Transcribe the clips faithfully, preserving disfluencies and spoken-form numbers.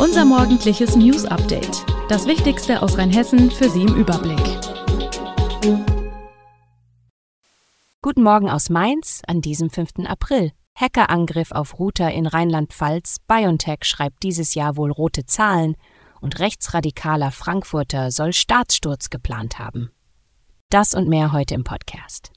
Unser morgendliches News-Update. Das Wichtigste aus Rheinhessen für Sie im Überblick. Guten Morgen aus Mainz an diesem fünften April. Hackerangriff auf Router in Rheinland-Pfalz. BioNTech schreibt dieses Jahr wohl rote Zahlen und rechtsradikaler Frankfurter soll Staatssturz geplant haben. Das und mehr heute im Podcast.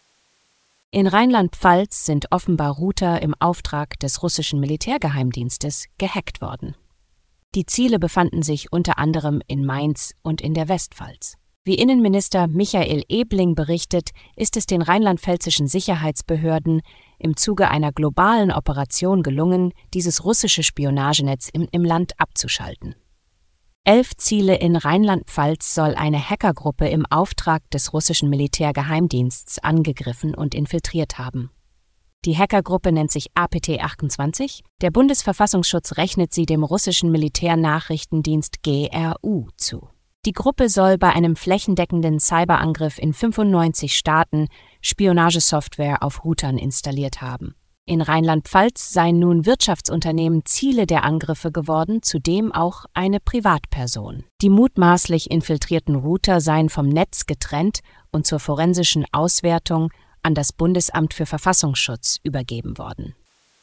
In Rheinland-Pfalz sind offenbar Router im Auftrag des russischen Militärgeheimdienstes gehackt worden. Die Ziele befanden sich unter anderem in Mainz und in der Westpfalz. Wie Innenminister Michael Ebling berichtet, ist es den rheinland-pfälzischen Sicherheitsbehörden im Zuge einer globalen Operation gelungen, dieses russische Spionagenetz im, im Land abzuschalten. Elf Ziele in Rheinland-Pfalz soll eine Hackergruppe im Auftrag des russischen Militärgeheimdienstes angegriffen und infiltriert haben. Die Hackergruppe nennt sich A P T achtundzwanzig. Der Bundesverfassungsschutz rechnet sie dem russischen Militärnachrichtendienst G R U zu. Die Gruppe soll bei einem flächendeckenden Cyberangriff in fünfundneunzig Staaten Spionagesoftware auf Routern installiert haben. In Rheinland-Pfalz seien nun Wirtschaftsunternehmen Ziele der Angriffe geworden, zudem auch eine Privatperson. Die mutmaßlich infiltrierten Router seien vom Netz getrennt und zur forensischen Auswertung an das Bundesamt für Verfassungsschutz übergeben worden.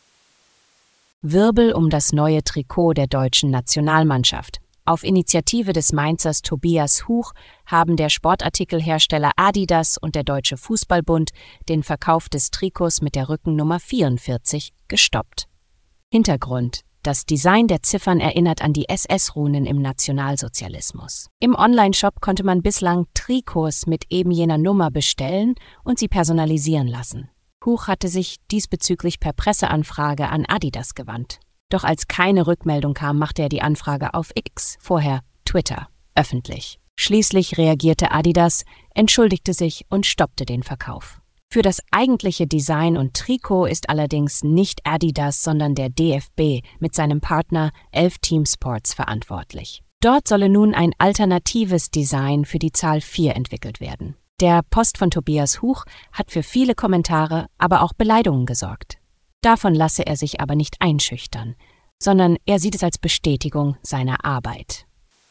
Wirbel um das neue Trikot der deutschen Nationalmannschaft. Auf Initiative des Mainzers Tobias Huch haben der Sportartikelhersteller Adidas und der Deutsche Fußballbund den Verkauf des Trikots mit der Rückennummer vierundvierzig gestoppt. Hintergrund: Das Design der Ziffern erinnert an die S S-Runen im Nationalsozialismus. Im Onlineshop konnte man bislang Trikots mit eben jener Nummer bestellen und sie personalisieren lassen. Huch hatte sich diesbezüglich per Presseanfrage an Adidas gewandt. Doch als keine Rückmeldung kam, machte er die Anfrage auf X, vorher Twitter, öffentlich. Schließlich reagierte Adidas, entschuldigte sich und stoppte den Verkauf. Für das eigentliche Design und Trikot ist allerdings nicht Adidas, sondern der D F B mit seinem Partner Elf Team Sports verantwortlich. Dort solle nun ein alternatives Design für die Zahl vier entwickelt werden. Der Post von Tobias Huch hat für viele Kommentare, aber auch Beleidigungen gesorgt. Davon lasse er sich aber nicht einschüchtern, sondern er sieht es als Bestätigung seiner Arbeit.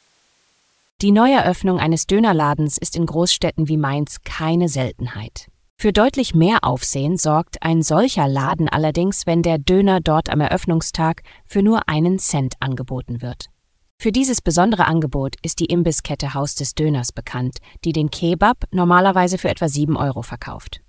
Die Neueröffnung eines Dönerladens ist in Großstädten wie Mainz keine Seltenheit. Für deutlich mehr Aufsehen sorgt ein solcher Laden allerdings, wenn der Döner dort am Eröffnungstag für nur einen Cent angeboten wird. Für dieses besondere Angebot ist die Imbisskette Haus des Döners bekannt, die den Kebab normalerweise für etwa sieben Euro verkauft.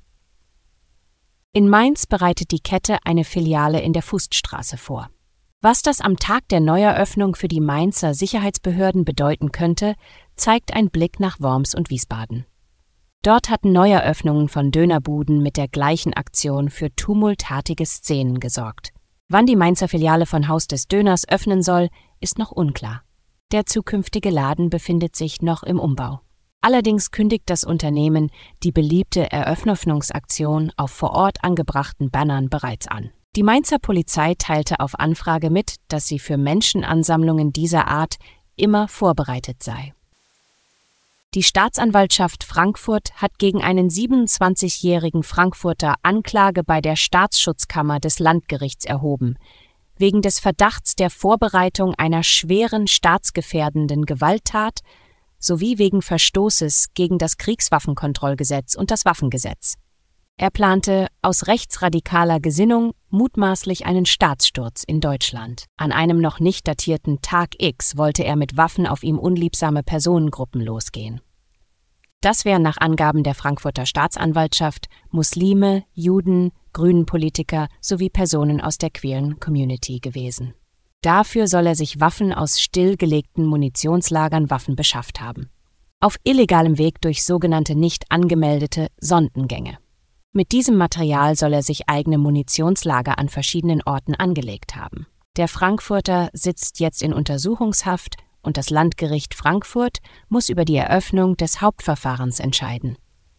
In Mainz bereitet die Kette eine Filiale in der Fußstraße vor. Was das am Tag der Neueröffnung für die Mainzer Sicherheitsbehörden bedeuten könnte, zeigt ein Blick nach Worms und Wiesbaden. Dort hatten Neueröffnungen von Dönerbuden mit der gleichen Aktion für tumultartige Szenen gesorgt. Wann die Mainzer Filiale von Haus des Döners öffnen soll, ist noch unklar. Der zukünftige Laden befindet sich noch im Umbau. Allerdings kündigt das Unternehmen die beliebte Eröffnungsaktion auf vor Ort angebrachten Bannern bereits an. Die Mainzer Polizei teilte auf Anfrage mit, dass sie für Menschenansammlungen dieser Art immer vorbereitet sei. Die Staatsanwaltschaft Frankfurt hat gegen einen siebenundzwanzigjährigen Frankfurter Anklage bei der Staatsschutzkammer des Landgerichts erhoben, wegen des Verdachts der Vorbereitung einer schweren staatsgefährdenden Gewalttat sowie wegen Verstoßes gegen das Kriegswaffenkontrollgesetz und das Waffengesetz. Er plante aus rechtsradikaler Gesinnung mutmaßlich einen Staatssturz in Deutschland. An einem noch nicht datierten Tag X wollte er mit Waffen auf ihm unliebsame Personengruppen losgehen. Das wären nach Angaben der Frankfurter Staatsanwaltschaft Muslime, Juden, Grünen-Politiker sowie Personen aus der queeren Community gewesen. Dafür soll er sich Waffen aus stillgelegten Munitionslagern Waffen beschafft haben. Auf illegalem Weg durch sogenannte nicht angemeldete Sondengänge. Mit diesem Material soll er sich eigene Munitionslager an verschiedenen Orten angelegt haben. Der Frankfurter sitzt jetzt in Untersuchungshaft und das Landgericht Frankfurt muss über die Eröffnung des Hauptverfahrens entscheiden.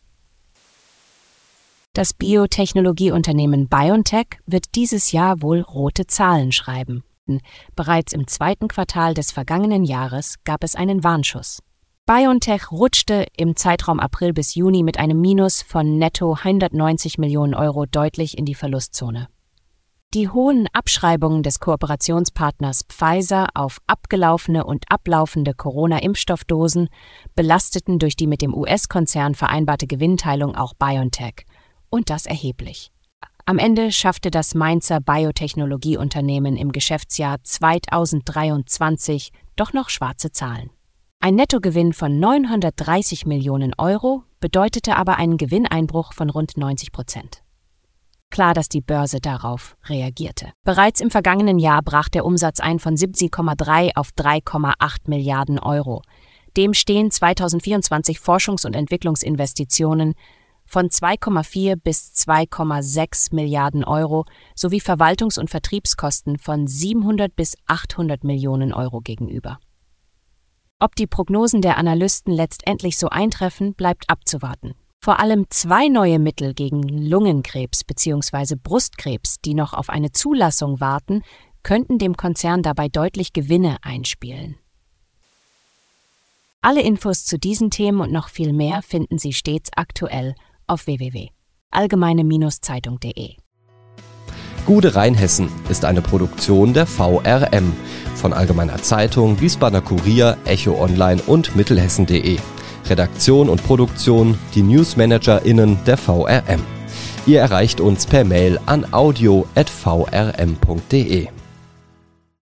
Das Biotechnologieunternehmen BioNTech wird dieses Jahr wohl rote Zahlen schreiben. Bereits im zweiten Quartal des vergangenen Jahres gab es einen Warnschuss. BioNTech rutschte im Zeitraum April bis Juni mit einem Minus von netto hundertneunzig Millionen Euro deutlich in die Verlustzone. Die hohen Abschreibungen des Kooperationspartners Pfizer auf abgelaufene und ablaufende Corona-Impfstoffdosen belasteten durch die mit dem U S-Konzern vereinbarte Gewinnteilung auch BioNTech. Und das erheblich. Am Ende schaffte das Mainzer Biotechnologieunternehmen im Geschäftsjahr zweitausenddreiundzwanzig doch noch schwarze Zahlen. Ein Nettogewinn von neunhundertdreißig Millionen Euro bedeutete aber einen Gewinneinbruch von rund neunzig Prozent. Klar, dass die Börse darauf reagierte. Bereits im vergangenen Jahr brach der Umsatz ein von siebzehn Komma drei auf drei Komma acht Milliarden Euro. Dem stehen zweitausendvierundzwanzig Forschungs- und Entwicklungsinvestitionen von zwei Komma vier bis zwei Komma sechs Milliarden Euro sowie Verwaltungs- und Vertriebskosten von siebenhundert bis achthundert Millionen Euro gegenüber. Ob die Prognosen der Analysten letztendlich so eintreffen, bleibt abzuwarten. Vor allem zwei neue Mittel gegen Lungenkrebs bzw. Brustkrebs, die noch auf eine Zulassung warten, könnten dem Konzern dabei deutlich Gewinne einspielen. Alle Infos zu diesen Themen und noch viel mehr finden Sie stets aktuell auf w w w punkt allgemeine Zeitung punkt de. Gude Rheinhessen ist eine Produktion der V R M von Allgemeiner Zeitung, Wiesbadener Kurier, Echo Online und Mittelhessen punkt de. Redaktion und Produktion, die NewsmanagerInnen der V R M. Ihr erreicht uns per Mail an audio at v r m punkt de.